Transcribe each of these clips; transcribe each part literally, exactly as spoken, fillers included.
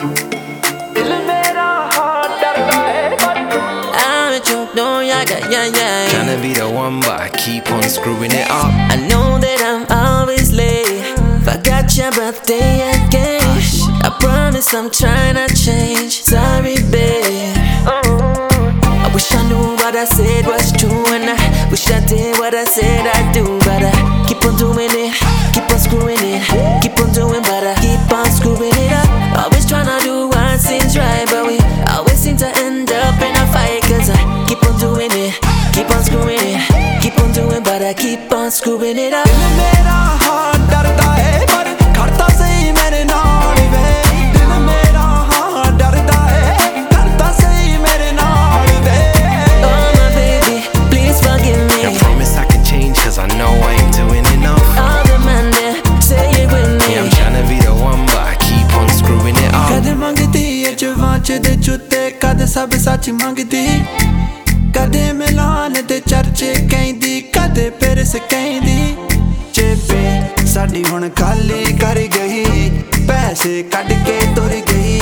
Tryna be the one, but I keep on screwing it up. I know that I'm always late. Forgot your birthday again. I promise I'm trying to change. Sorry, babe. I wish I knew what I said was true, and I wish I did what I said I'd do. But I keep on doing it, keep on screwing it, keep on doing, but I keep on screwing it up. Always tryna do what seems right, but we always seem to end up in a fight. Cause I keep on doing it, keep on screwing it, keep on doing, but I keep on screwing it up. दिल मेरा हाँ डरता है पर करता सही मेरे नाल वे. दिल मेरा हाँ डरता है करता सही मेरे नाल वे. Oh my baby, please forgive me. I promise I can change, cause I know I ain't doing enough. All the man there, say it with me. Yeah, I'm tryna be the one, but I keep on screwing it up. कद मंगती है जवांच दे जुते, कद सब सच मंगती. कदे मिलान दे चर्चे कहंदी, कदे Paris कहंदी. चेपे साडी हुण खाली कर गई, पैसे कट के तुर गई.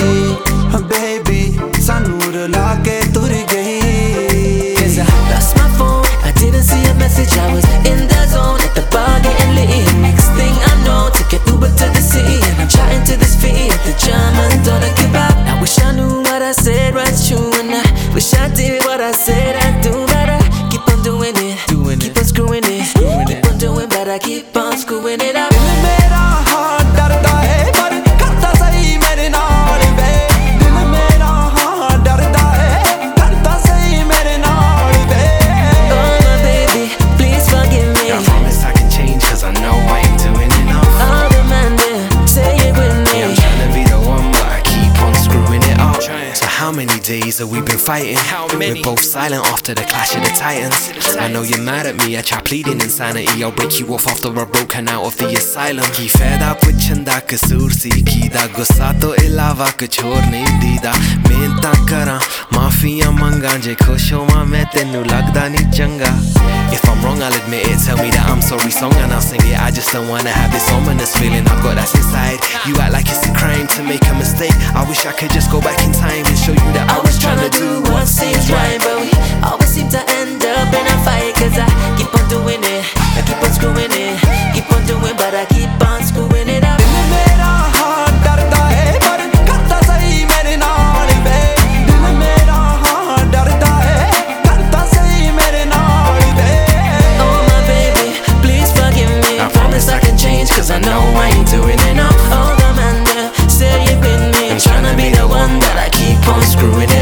बेबी सानू रुला के तुर गई. Cause I lost my phone, I didn't see a message. I was in the zone at the bar getting lit. Next thing I know, took an Uber to the city, and I'm chatting to this fee at the German dollar kebab. I wish I knew what I said was true, and I wish I did what I said I'd do. But I keep on doing it, Doing keep it. on screwing it, Screwing keep it. on doing, but I keep on screwing it up. दिल मेरा हाँ डरता है पर करता सही मेरे नाल वे. दिल मेरा हाँ डरता है करता सही मेरे नाल वे. Oh my baby, please forgive me. Yeah, I promise I can change, cause I know I ain't doing enough. All the man there, say it with me. Yeah, I'm tryna be the one, but I keep on screwing it up. So how many days have we been fighting? How many? We're both silent after the clash of the titans. I know you're mad at me, I try pleading insanity. I'll break you off after I've broken out of the asylum. Ki faida puchan da kasoor si kida, gussa to ilawa kuch aur nahi dida. Mehnta karan, maafiyan mangan, je khush howa main tenu lagda nahi changa. If I'm wrong, I'll admit it, tell me that I'm sorry song and I'll sing it. I just don't wanna have this ominous feeling I've got that's inside. You act like it's a crime to make a mistake. I wish I could just go back in time and show you that I was trying to do what seems right. But we always seem to end up in a fight. Cause I keep on doing it, I keep on screwing it, keep on doing, but I keep on screwing it up. दिल मेरा हाँ डरता है पर करता सही मेरे नाल वे. दिल मेरा हाँ डरता है करता सही मेरे नाल वे. Oh my baby, please forgive me. I promise I can change, cause I know I ain't doing enough. All the man there, say it with me. I'm tryna be the one, but I keep on screwing it